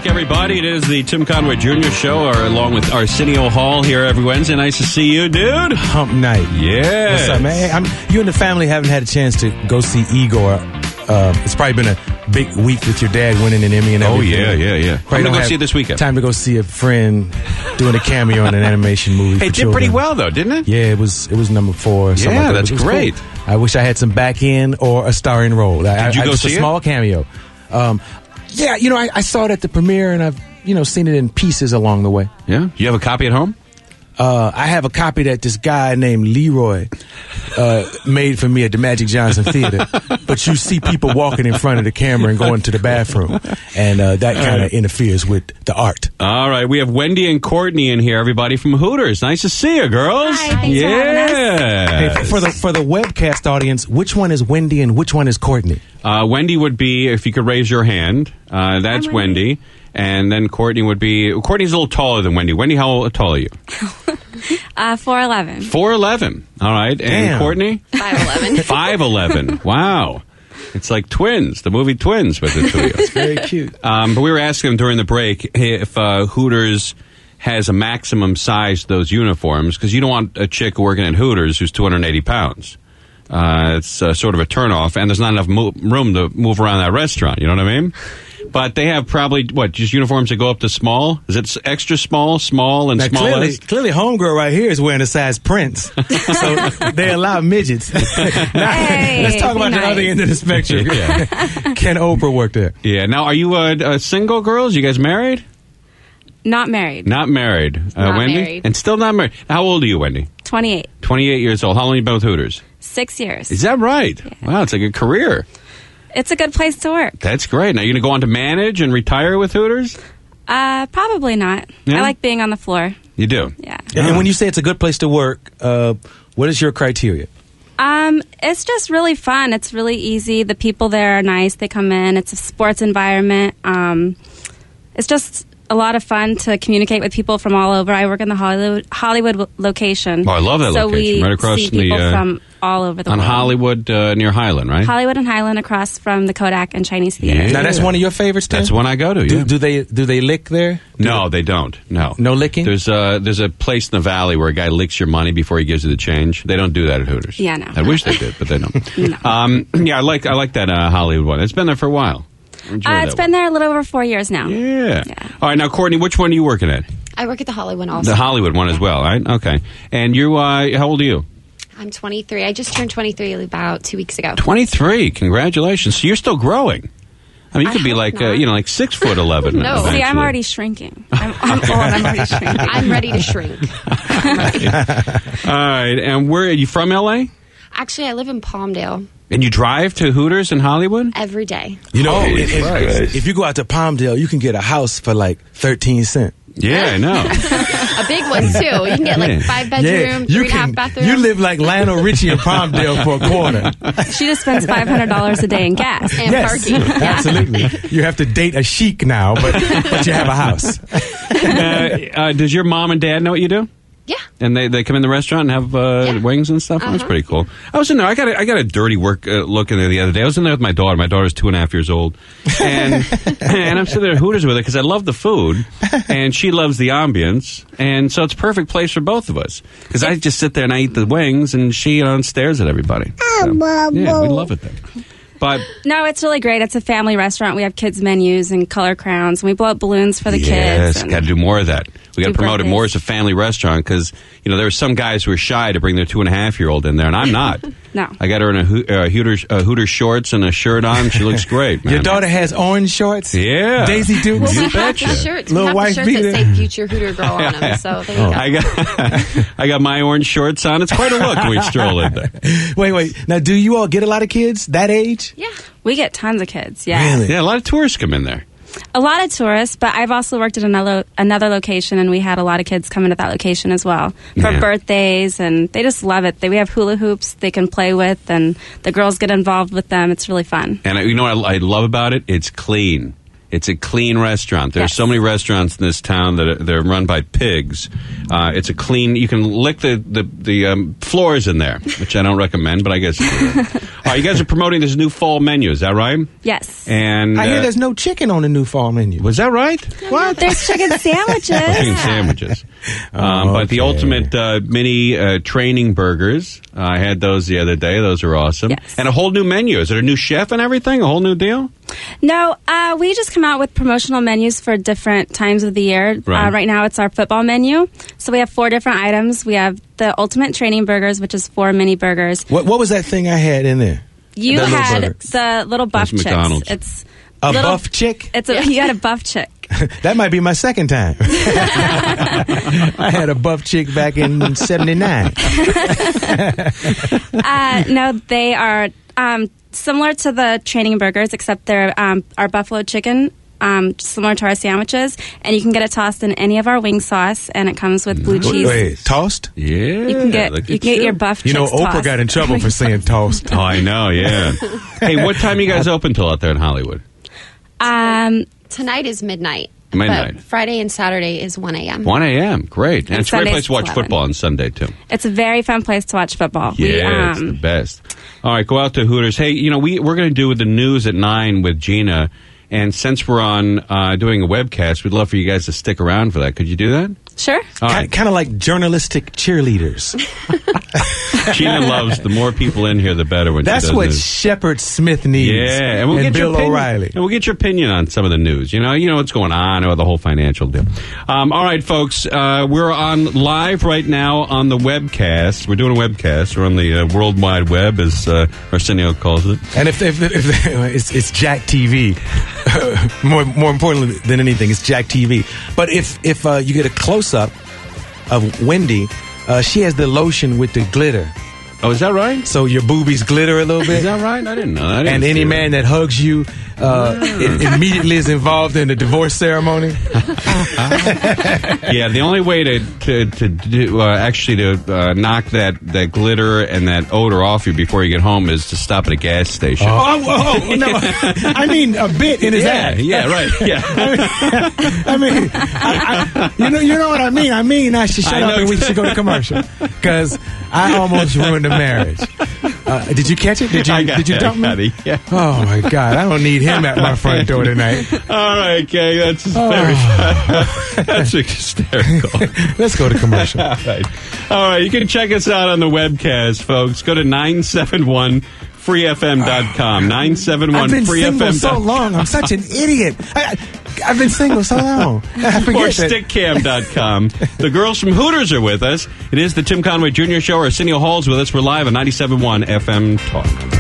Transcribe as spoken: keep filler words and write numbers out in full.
back, everybody. It is the Tim Conway Junior Show, or along with Arsenio Hall here every Wednesday. Nice to see you, dude. Hump night. Yeah. What's up, man? Hey, I'm, you and the family haven't had a chance to go see Igor. Uh, it's probably been a big week with your dad winning an Emmy and everything. Oh, yeah, yeah, yeah. Probably I'm going to don't go have see it this weekend. Time to go see a friend doing a cameo in an animation movie. Hey, it for did children. pretty well, though, didn't it? Yeah, it was it was number four. Or something Yeah, like that. that's It was great. Cool. I wish I had some back end or a starring role. Did I, you I, go just see a a small cameo? Um, yeah, you know, I, I saw it at the premiere, and I've you know seen it in pieces along the way. Yeah? You have a copy at home? Uh, I have a copy that this guy named Leroy uh, made for me at the Magic Johnson Theater. But you see people walking in front of the camera and going to the bathroom, and uh, that kind of interferes with the art. All right, we have Wendy and Courtney in here, everybody from Hooters. Nice to see you, girls. Hi, thanks yeah. for having us. Hey, for the for the webcast audience, which one is Wendy and which one is Courtney? Uh, Wendy would be, if you could raise your hand, uh, that's I'm Wendy. Wendy. And then Courtney would be, Courtney's a little taller than Wendy. Wendy, how tall are you? Uh, four eleven. four eleven. All right. And Damn. Courtney? five eleven. five eleven. Wow. It's like Twins, the movie Twins with the two of you. Very cute. Um, but we were asking them during the break if uh, Hooters has a maximum size to those uniforms, because you don't want a chick working at Hooters who's two hundred eighty pounds. Uh, it's uh, sort of a turnoff, and there's not enough mo- room to move around that restaurant. You know what I mean? But they have probably, what, just uniforms that go up to small? Is it extra small, small, and Now, clearly, smallest? clearly, homegirl right here is wearing a size Prince, so they allow midgets. Now, Hey, let's talk about be the nice. other end of the spectrum. Yeah. Can Oprah work there? Yeah. Now, are you uh, uh, single girls? You guys married? Not married. Not married. Uh, Not Wendy? married. And still not married. How old are you, Wendy? twenty-eight. twenty-eight years old. How long have you been with Hooters? Six years. Is that right? Wow, it's like a career. It's a good place to work. That's great. Now, you're going to go on to manage and retire with Hooters? Uh, probably not. Yeah? I like being on the floor. You do? Yeah. And when you say it's a good place to work, uh, what is your criteria? Um, it's just really fun. It's really easy. The people there are nice. They come in. It's a sports environment. Um, it's just a lot of fun to communicate with people from all over. I work in the Hollywood Hollywood w- location. Oh, I love that so location. we Right across see from the, people uh, from all over the On world. Hollywood uh, near Highland, right? Hollywood and Highland, across from the Kodak and Chinese Theater. Yeah. Now, that's one of your favorites, Tim? That's one I go to, Do, yeah. do they do they lick there? No, they don't. No. No licking? There's a, there's a place in the valley where a guy licks your money before he gives you the change. They don't do that at Hooters. Yeah, no. I wish they did, but they don't. No. um, yeah, I like I like that uh, Hollywood one. It's been there for a while. Enjoy Uh, that it's one. been there a little over four years now. Yeah. Yeah. All right, now, Courtney, which one are you working at? I work at the Hollywood also. The Hollywood one as well, right? Okay. And you, uh, how old are you? I'm twenty-three. I just turned twenty-three about two weeks ago. twenty-three. Congratulations. So you're still growing. I mean, you I could be hope like, uh, not. you know, like six foot eleven. No. eventually. See, I'm already shrinking. I'm, I'm old. I'm already shrinking. I'm ready to shrink. I'm ready. All right. And where are you from, L A? Actually, I live in Palmdale And you drive to Hooters in Hollywood? every day. You know, Holy if, if- Christ. if you go out to Palmdale, you can get a house for like thirteen cents. Yeah, I know. A big one, too. You can get Yeah. like five bedroom, you three and a half can. bathroom. You live like Lionel Richie in Palmdale for a quarter. She just spends five hundred dollars a day in gas. and Yes, parking. absolutely. You have to date a chic now, but, but you have a house. uh, uh, does your mom and dad know what you do? Yeah. And they, they come in the restaurant and have uh, Yeah. wings and stuff? Oh, that's Uh-huh. pretty cool. I was in there. I got a, I got a dirty work uh, look in there the other day. I was in there with my daughter. My daughter's two and a half years old. And and I'm sitting there at Hooters with her because I love the food. And she loves the ambience. And so it's a perfect place for both of us. Because I just sit there and I eat the wings and she uh, stares at everybody. So, yeah, we love it there. But No, it's really great. It's a family restaurant. We have kids menus and color crowns, and we blow up balloons for the yes, kids. and- got to do more of that. We got to do promote it birthdays. more as a family restaurant because you know there were some guys who were shy to bring their two and a half year old in there, and I'm not. No. I got her in a Ho- uh, Hooters uh, Hooters shorts and a shirt on. She looks great. Man. Your daughter has orange shorts? Yeah. Daisy Dukes? Well, we You have the betcha. shirts. Little we have wife the shirts beater. that say Future Hooter Girl on them. So there you Oh. go. I got I got my orange shorts on. It's quite a look when we stroll in there. Wait, wait. Now, do you all get a lot of kids that age? Yeah. We get tons of kids, yeah. Really? Yeah, a lot of tourists come in there. A lot of tourists, but I've also worked at another another location, and we had a lot of kids coming to that location as well for Yeah. birthdays, and they just love it. They, we have hula hoops they can play with, and the girls get involved with them. It's really fun. And I, you know what I, I love about it? It's clean. It's a clean restaurant. There's Yes. so many restaurants in this town that are, they're run by pigs. Uh, it's a clean. You can lick the the, the um, floors in there, which I don't recommend, but I guess. All right, you guys are promoting this new fall menu. Is that right? Yes. And I hear uh, there's no chicken on the new fall menu. was that right? What? There's chicken sandwiches. Chicken sandwiches. Um, Oh, But the okay. ultimate uh, mini uh, training burgers. Uh, I had those the other day. Those are awesome. Yes. And a whole new menu. Is it a new chef and everything? A whole new deal? No, uh, we just come out with promotional menus for different times of the year. Right. Uh, right now, it's our football menu. So we have four different items. We have the ultimate training burgers, which is four mini burgers. What What was that thing I had in there? You That little had burger. the little buff That's chicks. McDonald's. It's A little, buff chick? It's a, you had a buff chick. That might be my second time. I had a buff chick back in seventy-nine. Uh, no, they are um, similar to the training burgers, except they're um, our buffalo chicken, um, similar to our sandwiches, and you can get it tossed in any of our wing sauce, and it comes with blue cheese. Wait, tossed? Yeah. You can get look you at can get your buff. You know, chicks Oprah tossed. got in trouble for saying toast. Oh, I know, yeah. Hey, what time you guys open till out there in Hollywood? Um, Tonight is midnight. Midnight. But Friday and Saturday is one a.m. one a.m. Great. And, And it's a great Sunday's place to watch eleven. football on Sunday, too. it's a very fun place to watch football. Yeah, We, it's the um, best. All right, go out to Hooters. Hey, you know, we, we're going to do the news at nine with Gina. And since we're on uh, doing a webcast, we'd love for you guys to stick around for that. Could you do that? sure. All right. Kind of like journalistic cheerleaders. Gina loves the more people in here, the better. When That's she does what news. Shepard Smith needs. Yeah, and we'll get Bill your opinion, O'Reilly. and we'll get your opinion on some of the news. You know, you know what's going on, or the whole financial deal. Um, all right, folks, uh, we're on live right now on the webcast. We're doing a webcast. We're on the uh, World Wide Web, as uh, Arsenio calls it. And if, if, if it's, it's Jack T V, more more importantly than anything, it's Jack T V. But if if uh, you get a close up of Wendy, uh, she has the lotion with the glitter, Oh, is that right? so your boobies glitter a little bit. Is that right? I didn't know. I didn't And see any that. man that hugs you uh, i- immediately is involved in the divorce ceremony. Yeah, the only way to to, to do, uh, actually to uh, knock that, that glitter and that odor off you before you get home is to stop at a gas station. Oh, oh, oh, no! I mean a bit in his yeah, ass. yeah, right. Yeah. I mean, I, I, you know, you know what I mean. I mean, I should shut I up know. and we should go to commercial because I almost ruined the marriage. Uh, did you catch it? Did you? I got did you it, dump I got me? it, yeah. Oh my God! I don't need him at my front door tonight. All right, Kay, that's Oh. very that's hysterical. Let's go to commercial. All right. All right, you can check us out on the webcast, folks. Go to nine seven one free f m dot com. nine seven one I've been free f m single dot com. so long. I'm such an idiot. I, I've been single so long. I Or forget that. stick cam dot com. The girls from Hooters are with us. It is the Tim Conway Junior Show. Arsenio Hall's with us. We're live on ninety-seven point one F M Talk.